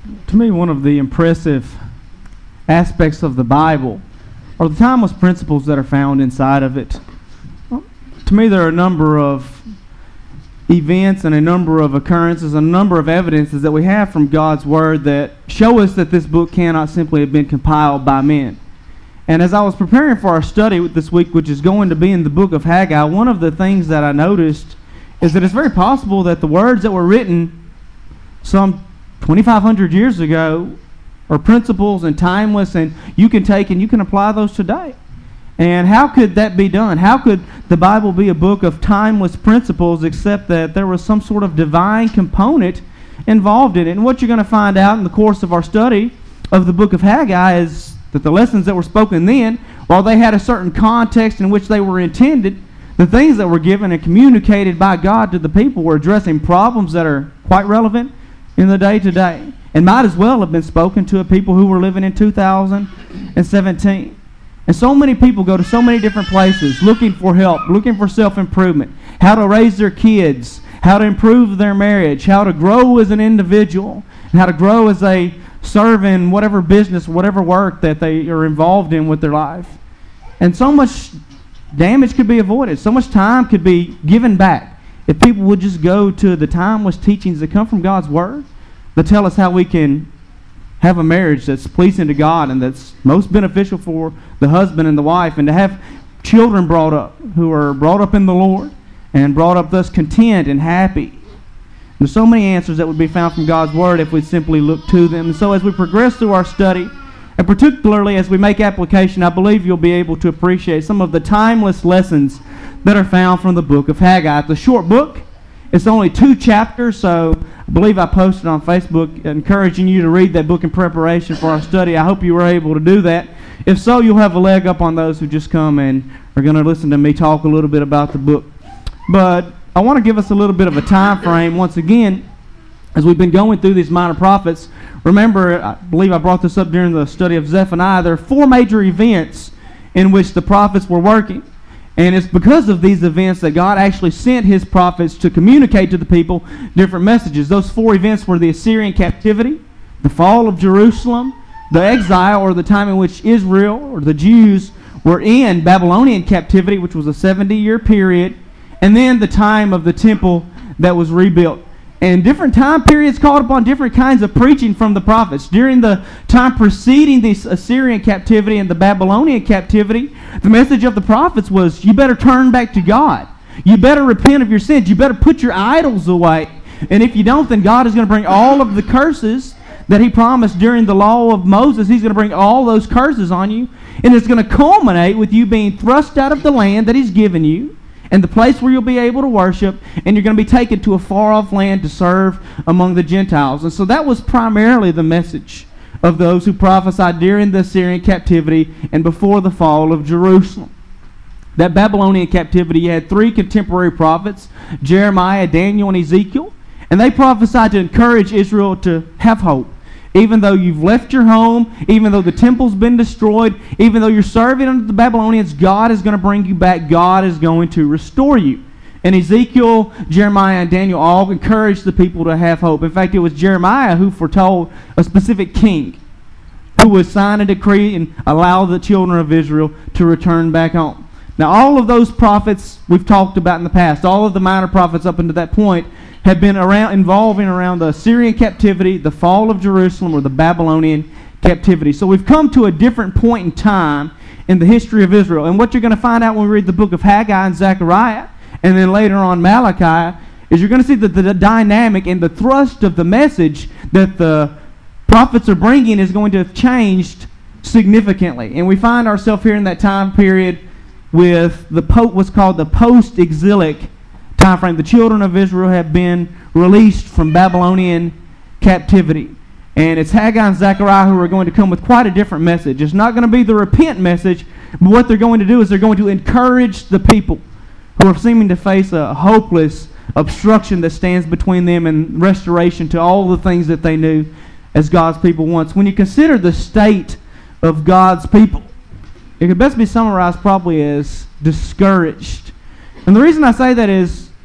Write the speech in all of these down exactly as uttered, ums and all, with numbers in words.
To me, one of the impressive aspects of the Bible are the timeless principles that are found inside of it. Well, to me, there are a number of events and a number of occurrences, a number of evidences that we have from God's Word that show us that this book cannot simply have been compiled by men. And as I was preparing for our study this week, which is going to be in the book of Haggai, one of the things that I noticed is that it's very possible that the words that were written some twenty-five hundred years ago are principles and timeless, and you can take and you can apply those today. And how could that be done? How could the Bible be a book of timeless principles except that there was some sort of divine component involved in it? And what you're going to find out in the course of our study of the book of Haggai is that the lessons that were spoken then, while they had a certain context in which they were intended, the things that were given and communicated by God to the people were addressing problems that are quite relevant in the day-to-day, and might as well have been spoken to a people who were living in two thousand seventeen. And so many people go to so many different places looking for help, looking for self-improvement, how to raise their kids, how to improve their marriage, how to grow as an individual, and how to grow as they serve in whatever business, whatever work that they are involved in with their life. And so much damage could be avoided. So much time could be given back if people would just go to the timeless teachings that come from God's Word that tell us how we can have a marriage that's pleasing to God and that's most beneficial for the husband and the wife, and to have children brought up who are brought up in the Lord and brought up thus content and happy. There's so many answers that would be found from God's Word if we simply look to them. And so as we progress through our study, and particularly as we make application, I believe you'll be able to appreciate some of the timeless lessons that are found from the book of Haggai. It's a short book. It's only two chapters, so I believe I posted on Facebook encouraging you to read that book in preparation for our study. I hope you were able to do that. If so, you'll have a leg up on those who just come and are going to listen to me talk a little bit about the book. But I want to give us a little bit of a time frame once again as we've been going through these minor prophets. Remember, I believe I brought this up during the study of Zephaniah. There are four major events in which the prophets were working. And it's because of these events that God actually sent his prophets to communicate to the people different messages. Those four events were the Assyrian captivity, the fall of Jerusalem, the exile, or the time in which Israel, or the Jews, were in Babylonian captivity, which was a seventy-year period, and then the time of the temple that was rebuilt. And different time periods called upon different kinds of preaching from the prophets. During the time preceding the Assyrian captivity and the Babylonian captivity, the message of the prophets was, you better turn back to God. You better repent of your sins. You better put your idols away. And if you don't, then God is going to bring all of the curses that he promised during the law of Moses. He's going to bring all those curses on you. And it's going to culminate with you being thrust out of the land that he's given you, and the place where you'll be able to worship, and you're going to be taken to a far-off land to serve among the Gentiles. And so that was primarily the message of those who prophesied during the Assyrian captivity and before the fall of Jerusalem. That Babylonian captivity, you had three contemporary prophets, Jeremiah, Daniel, and Ezekiel, and they prophesied to encourage Israel to have hope. Even though you've left your home, even though the temple's been destroyed, even though you're serving under the Babylonians, God is going to bring you back. God is going to restore you. And Ezekiel, Jeremiah, and Daniel all encouraged the people to have hope. In fact, it was Jeremiah who foretold a specific king who would sign a decree and allow the children of Israel to return back home. Now, all of those prophets we've talked about in the past, all of the minor prophets up until that point, have been around involving around the Assyrian captivity, the fall of Jerusalem, or the Babylonian captivity. So we've come to a different point in time in the history of Israel. And what you're going to find out when we read the book of Haggai and Zechariah, and then later on Malachi, is you're going to see that the, the dynamic and the thrust of the message that the prophets are bringing is going to have changed significantly. And we find ourselves here in that time period with the po- what's called the post-exilic time frame. The children of Israel have been released from Babylonian captivity. And it's Haggai and Zechariah who are going to come with quite a different message. It's not going to be the repent message, but what they're going to do is they're going to encourage the people who are seeming to face a hopeless obstruction that stands between them and restoration to all the things that they knew as God's people once. When you consider the state of God's people, it could best be summarized probably as discouraged. And the reason I say that is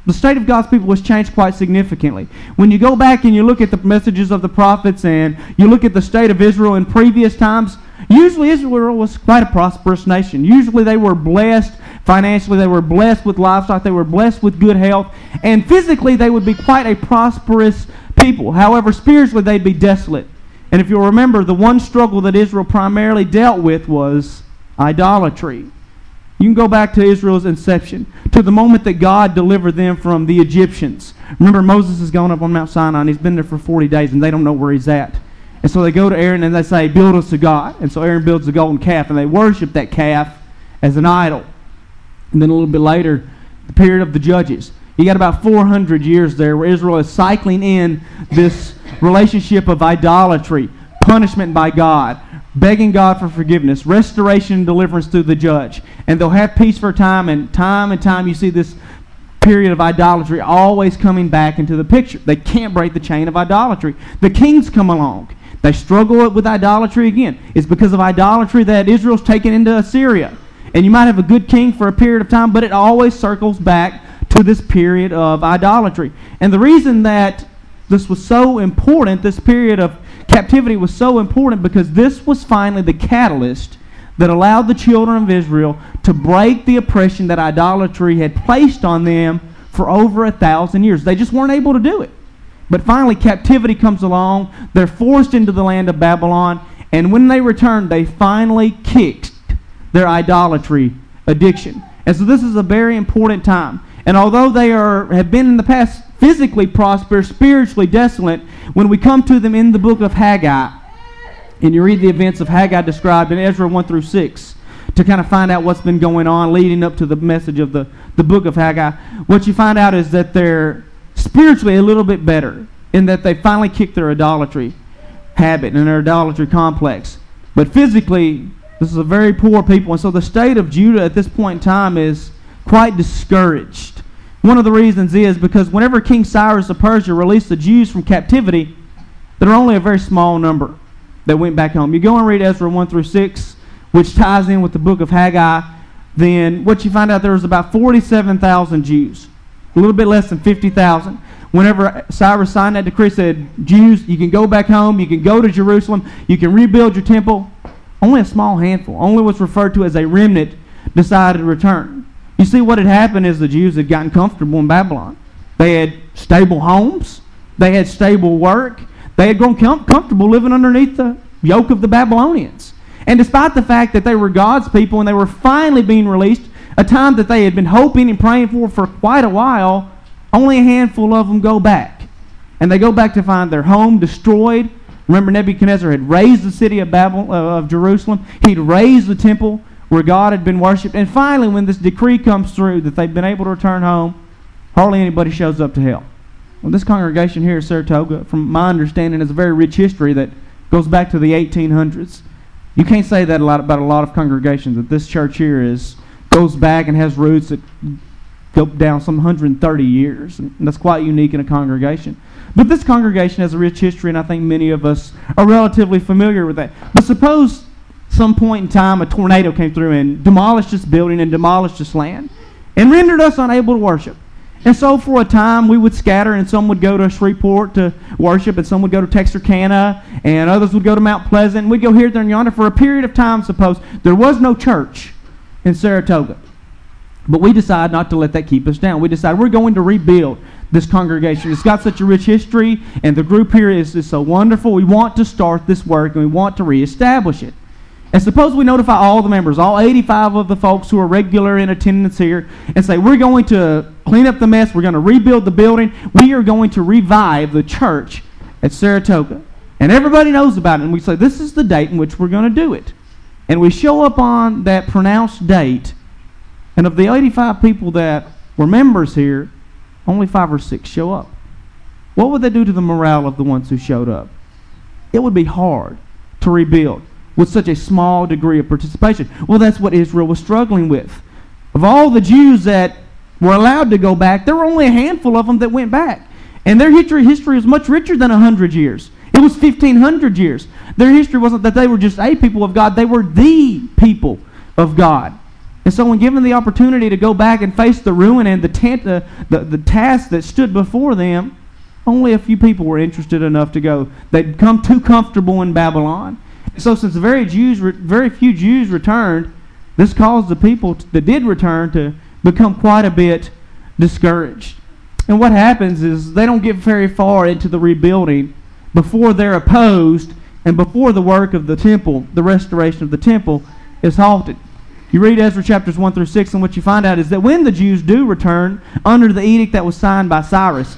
The state of God's people was changed quite significantly. When you go back and you look at the messages of the prophets and you look at the state of Israel in previous times, usually Israel was quite a prosperous nation. Usually they were blessed financially, they were blessed with livestock, they were blessed with good health, and physically they would be quite a prosperous people. However, spiritually they'd be desolate. And if you'll remember, the one struggle that Israel primarily dealt with was idolatry. You can go back to Israel's inception, to the moment that God delivered them from the Egyptians. Remember, Moses has gone up on Mount Sinai, and he's been there for forty days, and they don't know where he's at. And so they go to Aaron, and they say, build us a god. And so Aaron builds a golden calf, and they worship that calf as an idol. And then a little bit later, the period of the Judges. You got about four hundred years there where Israel is cycling in this relationship of idolatry, punishment by God, begging God for forgiveness, restoration and deliverance through the judge. And they'll have peace for a time, and time and time you see this period of idolatry always coming back into the picture. They can't break the chain of idolatry. The kings come along. They struggle with idolatry again. It's because of idolatry that Israel's taken into Assyria. And you might have a good king for a period of time, but it always circles back to this period of idolatry. And the reason that this was so important, this period of captivity was so important, because this was finally the catalyst that allowed the children of Israel to break the oppression that idolatry had placed on them for over a thousand years. They just weren't able to do it. But finally, captivity comes along. They're forced into the land of Babylon. And when they return, they finally kicked their idolatry addiction. And so this is a very important time. And although they are have been in the past physically prosperous, spiritually desolate, when we come to them in the book of Haggai, and you read the events of Haggai described in Ezra one through six, to kind of find out what's been going on leading up to the message of the, the book of Haggai, what you find out is that they're spiritually a little bit better, in that they finally kicked their idolatry habit and their idolatry complex. But physically, this is a very poor people, and so the state of Judah at this point in time is quite discouraged. One of the reasons is because whenever King Cyrus of Persia released the Jews from captivity, there were only a very small number that went back home. You go and read Ezra one through six, which ties in with the book of Haggai, then what you find out there was about forty-seven thousand Jews, a little bit less than fifty thousand. Whenever Cyrus signed that decree, said, Jews, you can go back home, you can go to Jerusalem, you can rebuild your temple. Only a small handful, only what's referred to as a remnant, decided to return. You see, what had happened is the Jews had gotten comfortable in Babylon. They had stable homes. They had stable work. They had grown com- comfortable living underneath the yoke of the Babylonians. And despite the fact that they were God's people and they were finally being released, a time that they had been hoping and praying for for quite a while, only a handful of them go back. And they go back to find their home destroyed. Remember, Nebuchadnezzar had razed the city of Babylon, uh, of Jerusalem. He'd razed the temple where God had been worshipped. And finally, when this decree comes through that they've been able to return home, hardly anybody shows up to help. Well, this congregation here at Saratoga, from my understanding, has a very rich history that goes back to the eighteen hundreds. You can't say that a lot about a lot of congregations, that this church here is goes back and has roots that go down some one hundred thirty years. And that's quite unique in a congregation. But this congregation has a rich history, and I think many of us are relatively familiar with that. But suppose some point in time a tornado came through and demolished this building and demolished this land and rendered us unable to worship. And so for a time we would scatter, and some would go to Shreveport to worship, and some would go to Texarkana, and others would go to Mount Pleasant, and we'd go here, there, and yonder. For a period of time, suppose, there was no church in Saratoga. But we decided not to let that keep us down. We decided we're going to rebuild this congregation. It's got such a rich history, and the group here is, is so wonderful. We want to start this work, and we want to reestablish it. And suppose we notify all the members, all eighty-five of the folks who are regular in attendance here, and say, we're going to clean up the mess, we're going to rebuild the building, we are going to revive the church at Saratoga. And everybody knows about it, and we say, this is the date in which we're going to do it. And we show up on that pronounced date, and of the eighty-five people that were members here, only five or six show up. What would that do to the morale of the ones who showed up? It would be hard to rebuild with such a small degree of participation. Well, that's what Israel was struggling with. Of all the Jews that were allowed to go back, there were only a handful of them that went back. And their history, history is much richer than one hundred years. It was fifteen hundred years. Their history wasn't that they were just a people of God. They were the people of God. And so when given the opportunity to go back and face the ruin and the, tent, uh, the, the task that stood before them, only a few people were interested enough to go. They'd become too comfortable in Babylon. So since very Jews, very few Jews returned, this caused the people that did return to become quite a bit discouraged. And what happens is they don't get very far into the rebuilding before they're opposed and before the work of the temple, the restoration of the temple, is halted. You read Ezra chapters one through six, and what you find out is that when the Jews do return under the edict that was signed by Cyrus,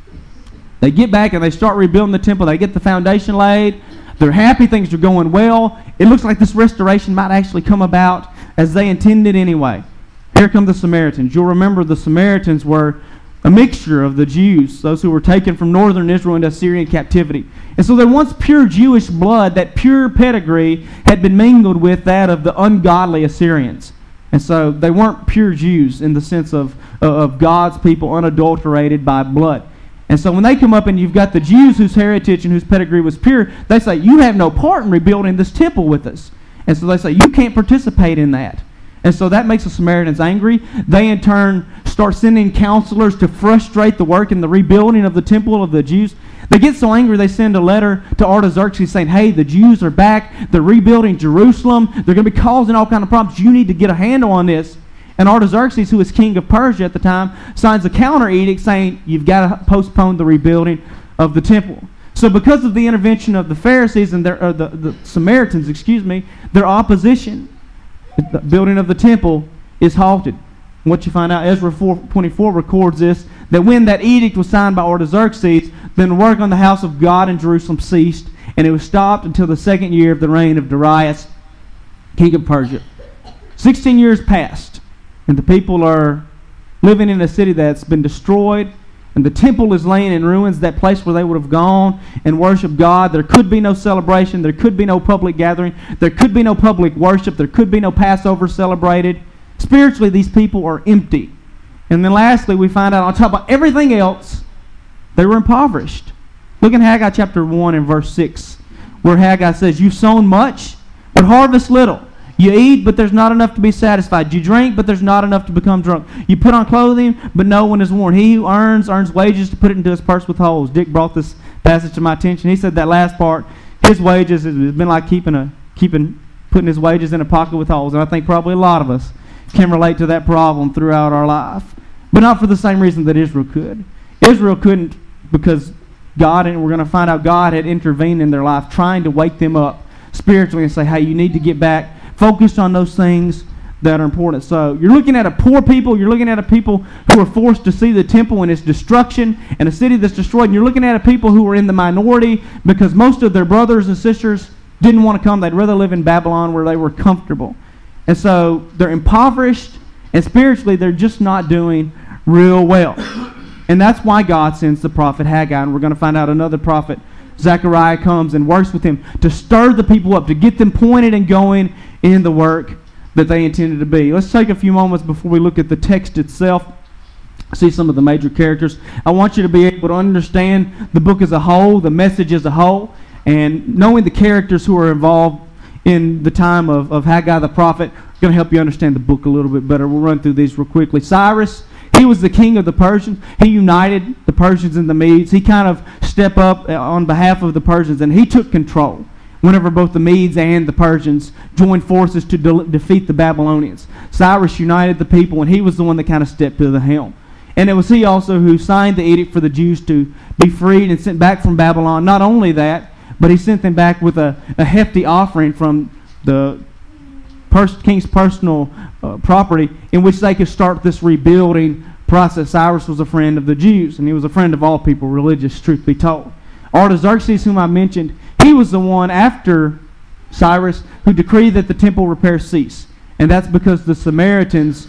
they get back and they start rebuilding the temple. They get the foundation laid. They're happy. Things are going well. It looks like this restoration might actually come about as they intended anyway. Here come the Samaritans. You'll remember the Samaritans were a mixture of the Jews, those who were taken from northern Israel into Assyrian captivity. And so their once pure Jewish blood, that pure pedigree, had been mingled with that of the ungodly Assyrians. And so they weren't pure Jews in the sense of, uh, of God's people unadulterated by blood. And so when they come up and you've got the Jews whose heritage and whose pedigree was pure, they say, you have no part in rebuilding this temple with us. And so they say, you can't participate in that. And so that makes the Samaritans angry. They in turn start sending counselors to frustrate the work in the rebuilding of the temple of the Jews. They get so angry they send a letter to Artaxerxes saying, hey, the Jews are back. They're rebuilding Jerusalem. They're going to be causing all kinds of problems. You need to get a handle on this. And Artaxerxes, who was king of Persia at the time, signs a counter edict saying you've got to postpone the rebuilding of the temple. So because of the intervention of the Pharisees and their, uh, the, the Samaritans, excuse me, their opposition, the building of the temple is halted. And what you find out, Ezra four twenty-four records this, that when that edict was signed by Artaxerxes, then work on the house of God in Jerusalem ceased, and it was stopped until the second year of the reign of Darius, king of Persia. Sixteen years passed, and the people are living in a city that's been destroyed, and the temple is laying in ruins, that place where they would have gone and worshiped God. There could be no celebration. There could be no public gathering. There could be no public worship. There could be no Passover celebrated. Spiritually, these people are empty. And then lastly, we find out on top of everything else, they were impoverished. Look in Haggai chapter one and verse six, where Haggai says, you've sown much, but harvest little. You eat, but there's not enough to be satisfied. You drink, but there's not enough to become drunk. You put on clothing, but no one is worn. He who earns, earns wages to put it into his purse with holes. Dick brought this passage to my attention. He said that last part, his wages has been like keeping a keeping putting his wages in a pocket with holes. And I think probably a lot of us can relate to that problem throughout our life. But not for the same reason that Israel could. Israel couldn't because God, and we're going to find out God had intervened in their life, trying to wake them up spiritually and say, hey, you need to get back focused on those things that are important. So you're looking at a poor people. You're looking at a people who are forced to see the temple and its destruction and a city that's destroyed. And you're looking at a people who are in the minority because most of their brothers and sisters didn't want to come. They'd rather live in Babylon where they were comfortable. And so they're impoverished, and spiritually they're just not doing real well. And that's why God sends the prophet Haggai. And we're going to find out another prophet, Zechariah, comes and works with him to stir the people up, to get them pointed and going in the work that they intended to be. Let's take a few moments before we look at the text itself, see some of the major characters. I want you to be able to understand the book as a whole, the message as a whole, and knowing the characters who are involved in the time of, of Haggai the prophet is going to help you understand the book a little bit better. We'll run through these real quickly. Cyrus, he was the king of the Persians. He united the Persians and the Medes. He kind of stepped up on behalf of the Persians, and he took control whenever both the Medes and the Persians joined forces to de- defeat the Babylonians. Cyrus united the people, and he was the one that kind of stepped to the helm. And it was he also who signed the edict for the Jews to be freed and sent back from Babylon. Not only that, but he sent them back with a, a hefty offering from the pers- king's personal uh, property in which they could start this rebuilding process. Cyrus was a friend of the Jews, and he was a friend of all people, religious, truth be told. Artaxerxes, whom I mentioned, he was the one after Cyrus who decreed that the temple repairs cease. And that's because the Samaritans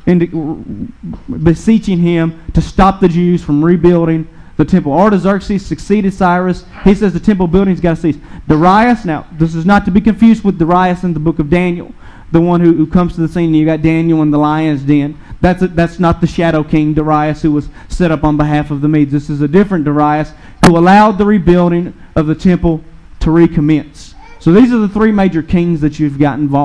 indi- beseeching him to stop the Jews from rebuilding the temple. Artaxerxes succeeded Cyrus. He says the temple building's got to cease. Darius, now this is not to be confused with Darius in the book of Daniel, the one who, who comes to the scene. You got Daniel in the lion's den. That's a, that's not the shadow king Darius who was set up on behalf of the Medes. This is a different Darius who allowed the rebuilding of the temple to recommence. So these are the three major kings that you've got involved.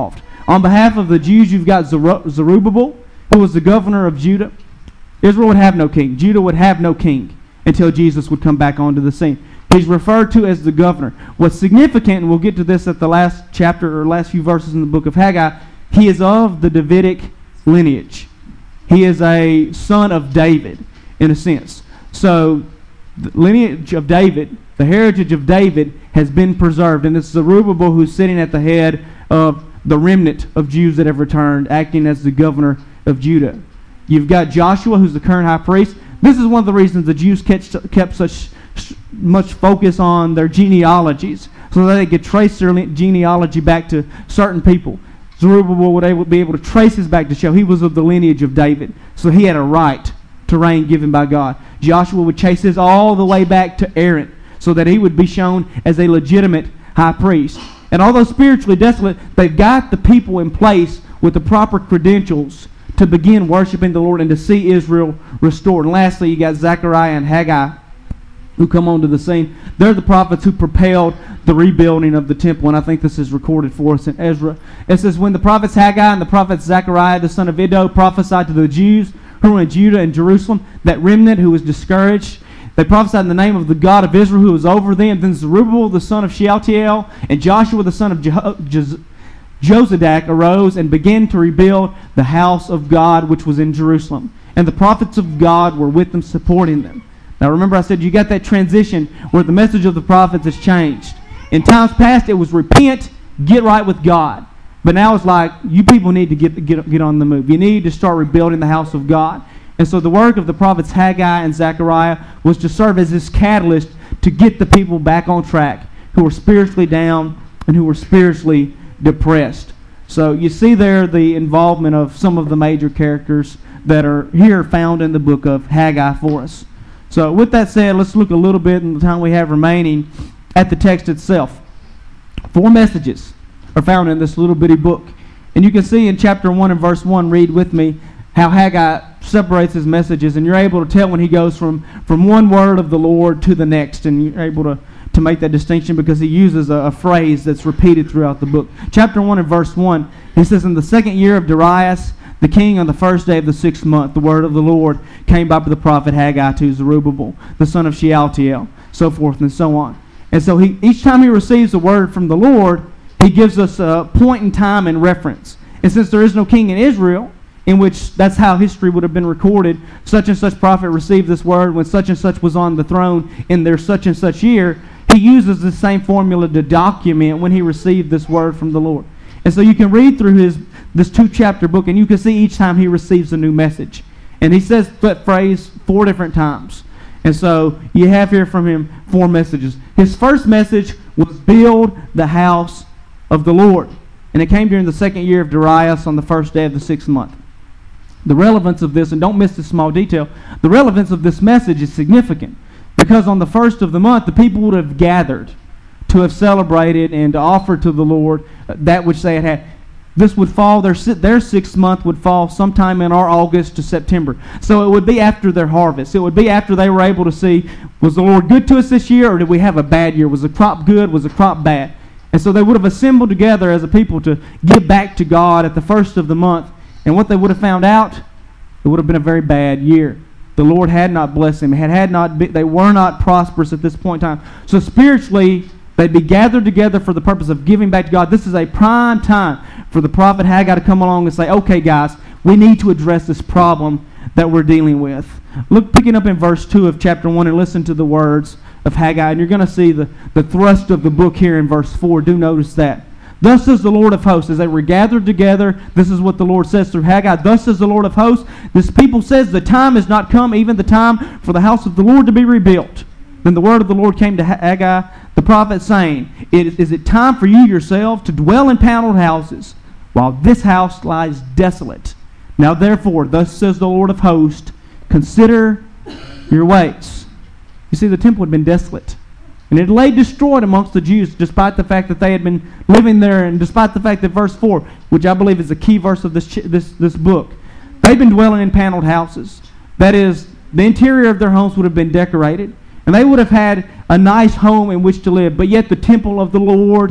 On behalf of the Jews, you've got Zerubbabel, who was the governor of Judah. Israel would have no king. Judah would have no king until Jesus would come back onto the scene. He's referred to as the governor. What's significant, and we'll get to this at the last chapter or last few verses in the book of Haggai, he is of the Davidic lineage. He is a son of David, in a sense. So, the lineage of David, the heritage of David, has been preserved. And it's Zerubbabel who's sitting at the head of the remnant of Jews that have returned, acting as the governor of Judah. You've got Joshua, who's the current high priest. This is one of the reasons the Jews kept, kept such much focus on their genealogies, so that they could trace their genealogy back to certain people. Zerubbabel would able, be able to trace his back to show he was of the lineage of David, so he had a right to reign given by God. Joshua would chase his all the way back to Aaron, so that he would be shown as a legitimate high priest. And although spiritually desolate, they've got the people in place with the proper credentials to begin worshiping the Lord and to see Israel restored. And lastly, you got Zechariah and Haggai, who come onto the scene. They're the prophets who propelled the rebuilding of the temple, and I think this is recorded for us in Ezra. It says, when the prophets Haggai and the prophet Zechariah, the son of Iddo, prophesied to the Jews who were in Judah and Jerusalem, that remnant who was discouraged, they prophesied in the name of the God of Israel who was over them. Then Zerubbabel the son of Shealtiel and Joshua the son of Jeho- Jos- Josadak arose and began to rebuild the house of God which was in Jerusalem. And the prophets of God were with them, supporting them. Now remember, I said you got that transition where the message of the prophets has changed. In times past, it was repent, get right with God. But now it's like, you people need to get, get, get on the move. You need to start rebuilding the house of God. And so the work of the prophets Haggai and Zechariah was to serve as this catalyst to get the people back on track who were spiritually down and who were spiritually depressed. So you see there the involvement of some of the major characters that are here found in the book of Haggai for us. So with that said, let's look a little bit in the time we have remaining at the text itself. Four messages are found in this little bitty book. And you can see in chapter one and verse one, read with me, how Haggai separates his messages. And you're able to tell when he goes from, from one word of the Lord to the next. And you're able to, to make that distinction because he uses a, a phrase that's repeated throughout the book. Chapter one and verse one, he says, in the second year of Darius, the king, on the first day of the sixth month, the word of the Lord came by the prophet Haggai to Zerubbabel, the son of Shealtiel, so forth and so on. And so he, each time he receives a word from the Lord, he gives us a point in time and reference. And since there is no king in Israel, in which that's how history would have been recorded, such and such prophet received this word when such and such was on the throne in their such and such year, he uses the same formula to document when he received this word from the Lord. And so you can read through his this two-chapter book, and you can see each time he receives a new message. And he says that phrase four different times. And so you have here from him four messages. His first message was build the house of the Lord. And it came during the second year of Darius on the first day of the sixth month. The relevance of this, and don't miss this small detail, the relevance of this message is significant. Because on the first of the month, the people would have gathered to have celebrated and to offer to the Lord that which they had had. This would fall, their, their sixth month would fall sometime in our August to September. So it would be after their harvest. It would be after they were able to see, was the Lord good to us this year, or did we have a bad year? Was the crop good? Was the crop bad? And so they would have assembled together as a people to give back to God at the first of the month. And what they would have found out, it would have been a very bad year. The Lord had not blessed them. Had, had not been, they were not prosperous at this point in time. So spiritually, they'd be gathered together for the purpose of giving back to God. This is a prime time for the prophet Haggai to come along and say, okay, guys, we need to address this problem that we're dealing with. Look, picking up in verse two of chapter one, and listen to the words of Haggai. And you're going to see the, the thrust of the book here in verse four. Do notice that. Thus says the Lord of hosts, as they were gathered together, this is what the Lord says through Haggai. Thus says the Lord of hosts, this people says the time has not come, even the time for the house of the Lord to be rebuilt. Then the word of the Lord came to Haggai, the prophet, saying, Is it time for you yourselves to dwell in paneled houses, while this house lies desolate? Now therefore, thus says the Lord of hosts, consider your ways. You see, the temple had been desolate. And it lay destroyed amongst the Jews, despite the fact that they had been living there, and despite the fact that verse four, which I believe is the key verse of this ch- this this book, they'd been dwelling in paneled houses. That is, the interior of their homes would have been decorated, and they would have had a nice home in which to live. But yet the temple of the Lord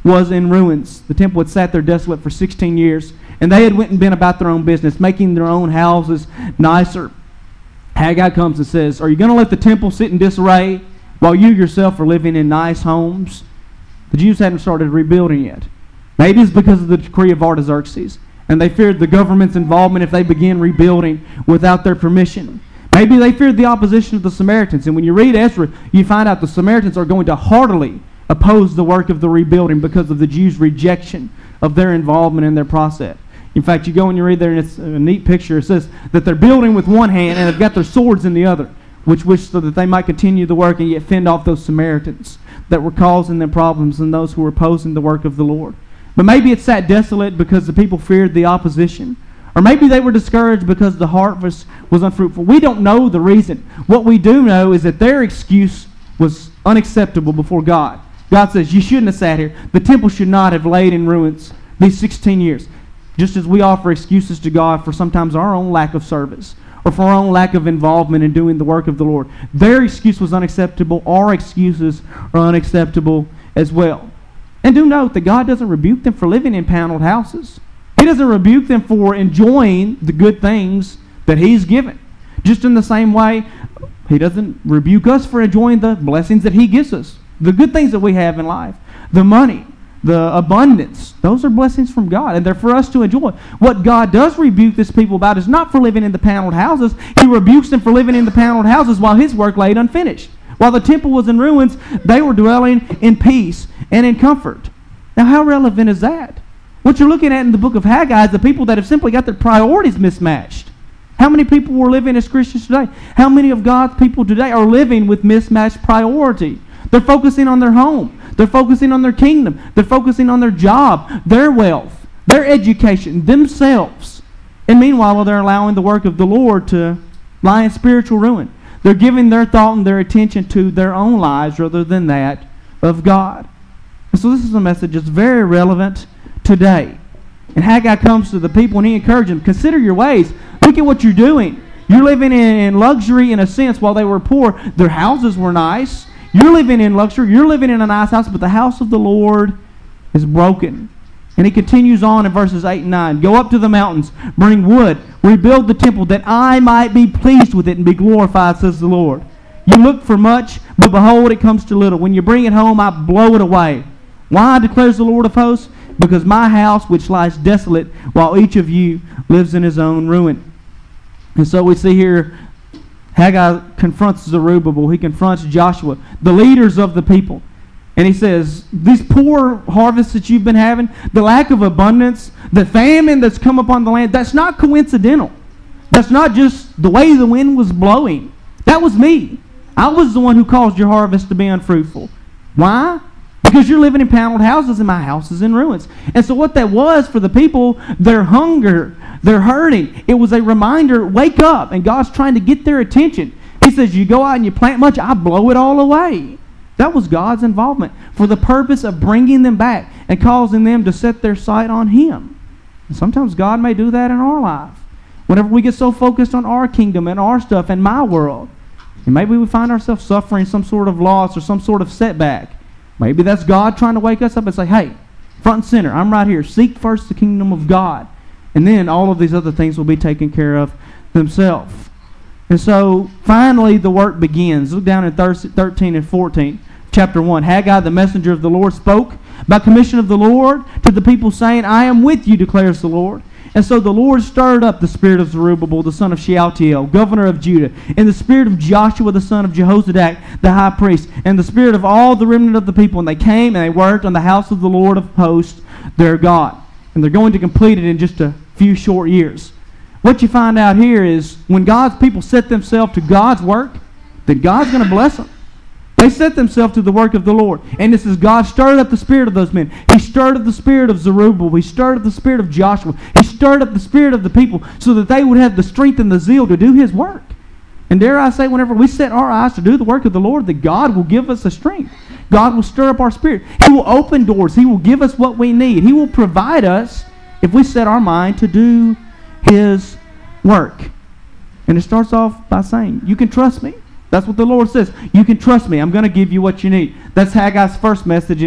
was in ruins. The temple had sat there desolate for sixteen years, and they had went and been about their own business, making their own houses nicer. Haggai comes and says, are you going to let the temple sit in disarray while you yourself are living in nice homes? The Jews hadn't started rebuilding yet. Maybe it's because of the decree of Artaxerxes, and they feared the government's involvement if they began rebuilding without their permission. Maybe they feared the opposition of the Samaritans, and when you read Ezra, you find out the Samaritans are going to heartily oppose the work of the rebuilding because of the Jews' rejection of their involvement in their process. In fact, you go and you read there, and it's a neat picture. It says that they're building with one hand, and they've got their swords in the other, which wish so that they might continue the work and yet fend off those Samaritans that were causing them problems and those who were opposing the work of the Lord. But maybe it sat desolate because the people feared the opposition. Or maybe they were discouraged because the harvest was unfruitful. We don't know the reason. What we do know is that their excuse was unacceptable before God. God says, you shouldn't have sat here. The temple should not have laid in ruins these sixteen years. Just as we offer excuses to God for sometimes our own lack of service or for our own lack of involvement in doing the work of the Lord. Their excuse was unacceptable. Our excuses are unacceptable as well. And do note that God doesn't rebuke them for living in paneled houses. He doesn't rebuke them for enjoying the good things that He's given. Just in the same way, He doesn't rebuke us for enjoying the blessings that He gives us. The good things that we have in life. The money, the abundance. Those are blessings from God, and they're for us to enjoy. What God does rebuke this people about is not for living in the paneled houses. He rebukes them for living in the paneled houses while His work laid unfinished. While the temple was in ruins, they were dwelling in peace and in comfort. Now, how relevant is that? What you're looking at in the book of Haggai is the people that have simply got their priorities mismatched. How many people were living as Christians today? How many of God's people today are living with mismatched priority? They're focusing on their home. They're focusing on their kingdom. They're focusing on their job, their wealth, their education, themselves. And meanwhile, they're allowing the work of the Lord to lie in spiritual ruin. They're giving their thought and their attention to their own lives rather than that of God. And so this is a message that's very relevant today. And Haggai comes to the people and he encourages them, consider your ways. Look at what you're doing. You're living in luxury in a sense while they were poor. Their houses were nice. You're living in luxury. You're living in a nice house, but the house of the Lord is broken. And he continues on in verses eight and nine. Go up to the mountains, bring wood, rebuild the temple, that I might be pleased with it and be glorified, says the Lord. You look for much, but behold, it comes to little. When you bring it home, I blow it away. Why, declares the Lord of hosts? Because my house, which lies desolate, while each of you lives in his own ruin. And so we see here, Haggai confronts Zerubbabel. He confronts Joshua, the leaders of the people. And he says, these poor harvests that you've been having, the lack of abundance, the famine that's come upon the land, that's not coincidental. That's not just the way the wind was blowing. That was me. I was the one who caused your harvest to be unfruitful. Why? Because you're living in paneled houses and my house is in ruins. And so what that was for the people, their hunger, their hurting, it was a reminder, wake up. And God's trying to get their attention. He says, you go out and you plant much, I blow it all away. That was God's involvement for the purpose of bringing them back and causing them to set their sight on Him. And sometimes God may do that in our life. Whenever we get so focused on our kingdom and our stuff and my world, and maybe we find ourselves suffering some sort of loss or some sort of setback. Maybe that's God trying to wake us up and say, hey, front and center, I'm right here. Seek first the kingdom of God. And then all of these other things will be taken care of themselves. And so, finally, the work begins. Look down in thirteen and fourteen, chapter one. Haggai, the messenger of the Lord, spoke by commission of the Lord to the people, saying, I am with you, declares the Lord. And so the Lord stirred up the spirit of Zerubbabel, the son of Shealtiel, governor of Judah, and the spirit of Joshua, the son of Jehozadak, the high priest, and the spirit of all the remnant of the people. And they came and they worked on the house of the Lord of hosts, their God. And they're going to complete it in just a few short years. What you find out here is when God's people set themselves to God's work, then God's going to bless them. They set themselves to the work of the Lord. And this is God stirred up the spirit of those men. He stirred up the spirit of Zerubbabel. He stirred up the spirit of Joshua. He stirred up the spirit of the people so that they would have the strength and the zeal to do His work. And dare I say, whenever we set our eyes to do the work of the Lord, that God will give us the strength. God will stir up our spirit. He will open doors. He will give us what we need. He will provide us if we set our mind to do His work. And it starts off by saying, you can trust me. That's what the Lord says. You can trust me. I'm going to give you what you need. That's Haggai's first message entitled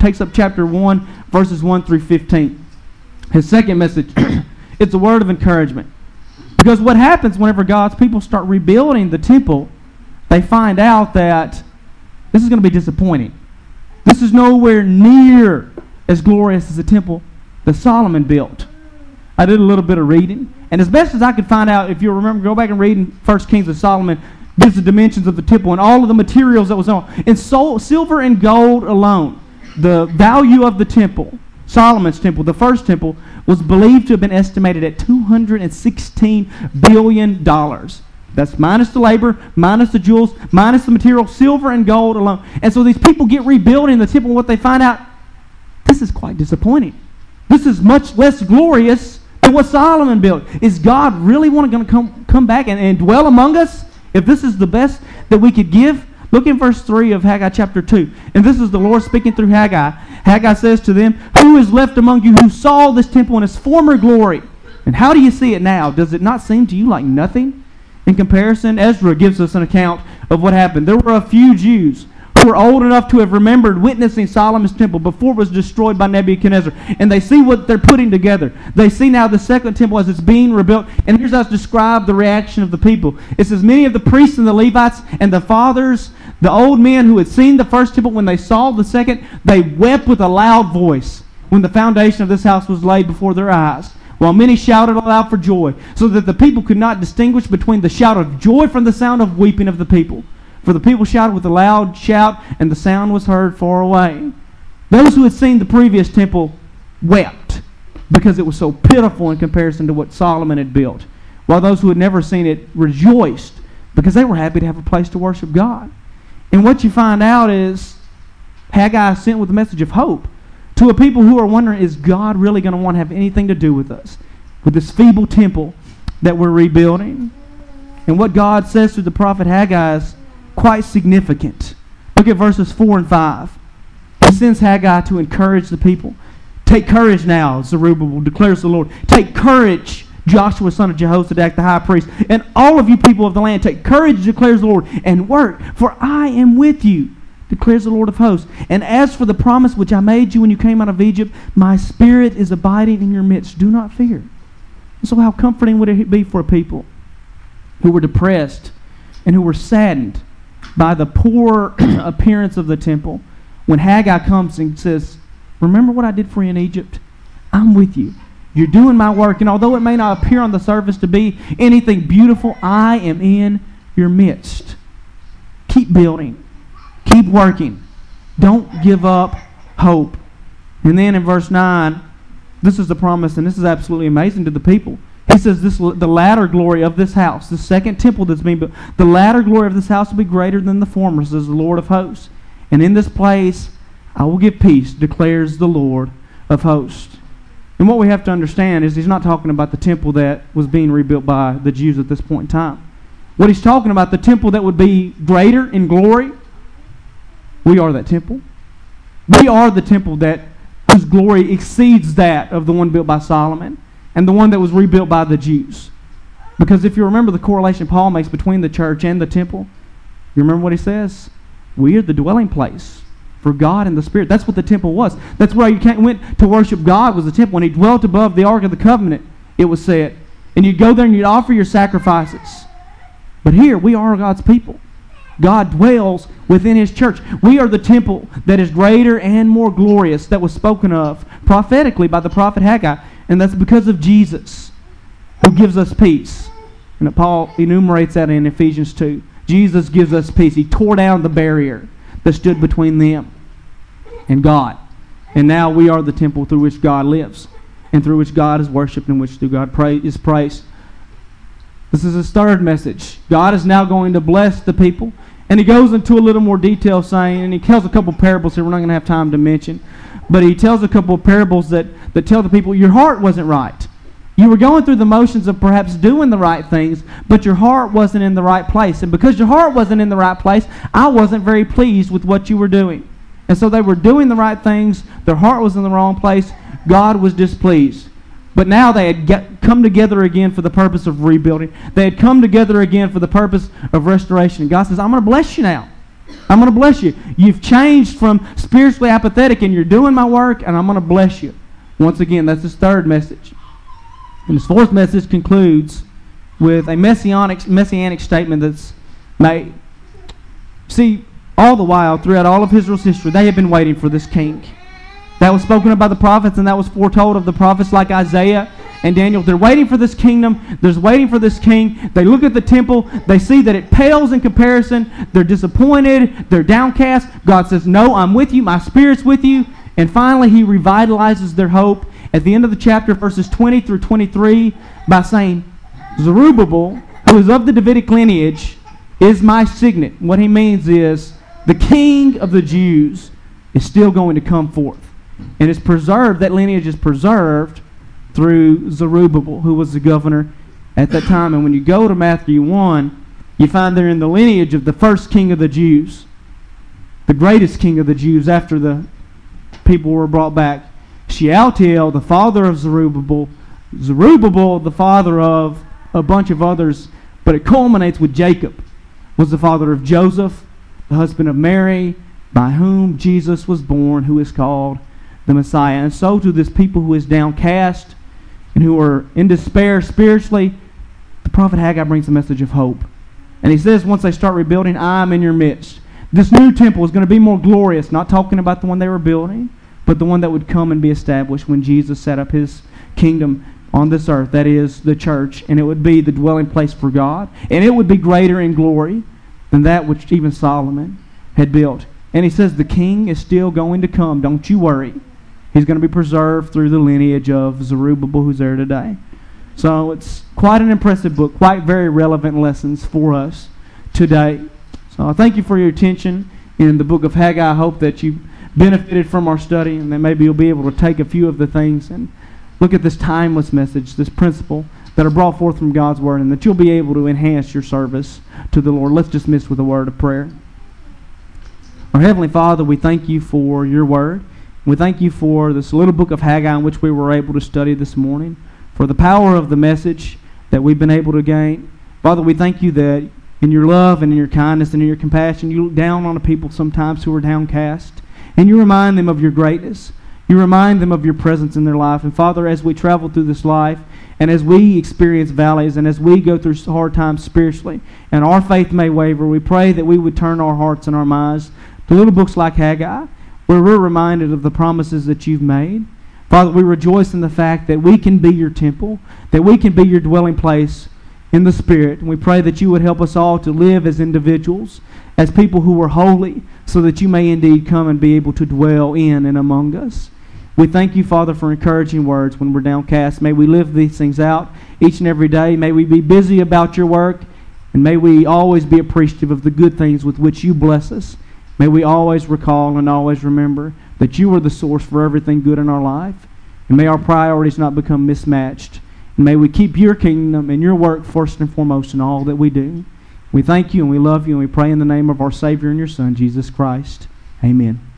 takes up chapter one, verses one through fifteen. His second message, it's a word of encouragement. Because what happens whenever God's people start rebuilding the temple, they find out that this is going to be disappointing. This is nowhere near as glorious as the temple that Solomon built. I did a little bit of reading, and as best as I could find out, if you remember, go back and read in First Kings of Solomon, gives the dimensions of the temple and all of the materials that was on. In sol- silver and gold alone, the value of the temple, Solomon's temple, the first temple, was believed to have been estimated at two hundred sixteen billion dollars. That's minus the labor, minus the jewels, minus the material, silver and gold alone. And so these people get rebuilding the temple, and what they find out, this is quite disappointing. This is much less glorious than what Solomon built. Is God really want to come, come back and, and dwell among us? If this is the best that we could give? Look in verse three of Haggai chapter two. And this is the Lord speaking through Haggai. Haggai says to them, "Who is left among you who saw this temple in its former glory? And how do you see it now? Does it not seem to you like nothing?" In comparison, Ezra gives us an account of what happened. There were a few Jews who were old enough to have remembered witnessing Solomon's temple before it was destroyed by Nebuchadnezzar. And they see what they're putting together. They see now the second temple as it's being rebuilt. And here's how it's described the reaction of the people. It says, "Many of the priests and the Levites and the fathers, the old men who had seen the first temple, when they saw the second, they wept with a loud voice when the foundation of this house was laid before their eyes, while many shouted aloud for joy, so that the people could not distinguish between the shout of joy from the sound of weeping of the people. For the people shouted with a loud shout, and the sound was heard far away." Those who had seen the previous temple wept because it was so pitiful in comparison to what Solomon had built, while those who had never seen it rejoiced because they were happy to have a place to worship God. And what you find out is Haggai is sent with a message of hope to a people who are wondering, is God really going to want to have anything to do with us, with this feeble temple that we're rebuilding? And what God says through the prophet Haggai is quite significant. Look at verses four and five. He sends Haggai to encourage the people. "Take courage now, Zerubbabel, declares the Lord. Take courage, Joshua son of Jehozadak, the high priest, and all of you people of the land. Take courage, declares the Lord, and work, for I am with you, declares the Lord of hosts. And as for the promise which I made you when you came out of Egypt, my spirit is abiding in your midst. Do not fear." And so how comforting would it be for people who were depressed and who were saddened by the poor appearance of the temple when Haggai comes and says, "Remember what I did for you in Egypt? I'm with you. You're doing my work, and although it may not appear on the surface to be anything beautiful, I am in your midst. Keep building. Keep working. Don't give up hope." And then in verse nine, this is the promise, and this is absolutely amazing to the people. He says, "This the latter glory of this house," the second temple that's being built, "the latter glory of this house will be greater than the former, says the Lord of hosts. And in this place I will give peace, declares the Lord of hosts." And what we have to understand is he's not talking about the temple that was being rebuilt by the Jews at this point in time. What he's talking about, the temple that would be greater in glory, we are that temple. We are the temple that whose glory exceeds that of the one built by Solomon and the one that was rebuilt by the Jews. Because if you remember the correlation Paul makes between the church and the temple, you remember what he says? We are the dwelling place for God and the Spirit. That's what the temple was. That's where you went to worship God, was the temple. When he dwelt above the Ark of the Covenant, it was said. And you'd go there and you'd offer your sacrifices. But here, we are God's people. God dwells within his church. We are the temple that is greater and more glorious, that was spoken of prophetically by the prophet Haggai. And that's because of Jesus, who gives us peace. And Paul enumerates that in Ephesians two. Jesus gives us peace. He tore down the barrier that stood between them and God. And now we are the temple through which God lives, and through which God is worshipped, and which through God pray, is praised. This is his third message. God is now going to bless the people. And he goes into a little more detail, saying, and he tells a couple parables here we're not going to have time to mention, but he tells a couple of parables that, that tell the people, your heart wasn't right. You were going through the motions of perhaps doing the right things, but your heart wasn't in the right place. And because your heart wasn't in the right place, I wasn't very pleased with what you were doing. And so they were doing the right things. Their heart was in the wrong place. God was displeased. But now they had get, come together again for the purpose of rebuilding. They had come together again for the purpose of restoration. And God says, I'm going to bless you now. I'm going to bless you. You've changed from spiritually apathetic and you're doing my work, and I'm going to bless you. Once again, that's his third message. And his fourth message concludes with a messianic, messianic statement that's made. See, all the while, throughout all of Israel's history, they have been waiting for this king. That was spoken of by the prophets, and that was foretold of the prophets like Isaiah and Daniel. They're waiting for this kingdom. They're waiting for this king. They look at the temple. They see that it pales in comparison. They're disappointed. They're downcast. God says, no, I'm with you. My Spirit's with you. And finally, he revitalizes their hope at the end of the chapter, verses twenty through twenty-three, by saying, Zerubbabel, who is of the Davidic lineage, is my signet. What he means is the king of the Jews is still going to come forth. And it's preserved, that lineage is preserved through Zerubbabel, who was the governor at that time. And when you go to Matthew one, you find they're in the lineage of the first king of the Jews, the greatest king of the Jews after the people were brought back. Shealtiel, the father of Zerubbabel. Zerubbabel, the father of a bunch of others. But it culminates with Jacob, was the father of Joseph, the husband of Mary, by whom Jesus was born, who is called the Messiah. And so to this people who is downcast and who are in despair spiritually, the prophet Haggai brings a message of hope. And he says, once they start rebuilding, I am in your midst. This new temple is going to be more glorious, not talking about the one they were building, but the one that would come and be established when Jesus set up his kingdom on this earth, that is, the church, and it would be the dwelling place for God, and it would be greater in glory than that which even Solomon had built. And he says the king is still going to come, don't you worry. He's going to be preserved through the lineage of Zerubbabel, who's there today. So it's quite an impressive book, quite very relevant lessons for us today. So I thank you for your attention in the book of Haggai. I hope that you benefited from our study, and that maybe you'll be able to take a few of the things and look at this timeless message, this principle that are brought forth from God's Word, and that you'll be able to enhance your service to the Lord. Let's dismiss with a word of prayer. Our Heavenly Father, we thank you for your Word. We thank you for this little book of Haggai in which we were able to study this morning, for the power of the message that we've been able to gain. Father, we thank you that in your love and in your kindness and in your compassion, you look down on the people sometimes who are downcast, and you remind them of your greatness. You remind them of your presence in their life. And Father, as we travel through this life, and as we experience valleys, and as we go through hard times spiritually, and our faith may waver, we pray that we would turn our hearts and our minds to little books like Haggai, where we're reminded of the promises that you've made. Father, we rejoice in the fact that we can be your temple, that we can be your dwelling place in the Spirit. And we pray that you would help us all to live as individuals, as people who are holy, so that you may indeed come and be able to dwell in and among us. We thank you, Father, for encouraging words when we're downcast. May we live these things out each and every day. May we be busy about your work, and may we always be appreciative of the good things with which you bless us. May we always recall and always remember that you are the source for everything good in our life. And may our priorities not become mismatched. And may we keep your kingdom and your work first and foremost in all that we do. We thank you and we love you, and we pray in the name of our Savior and your Son, Jesus Christ. Amen.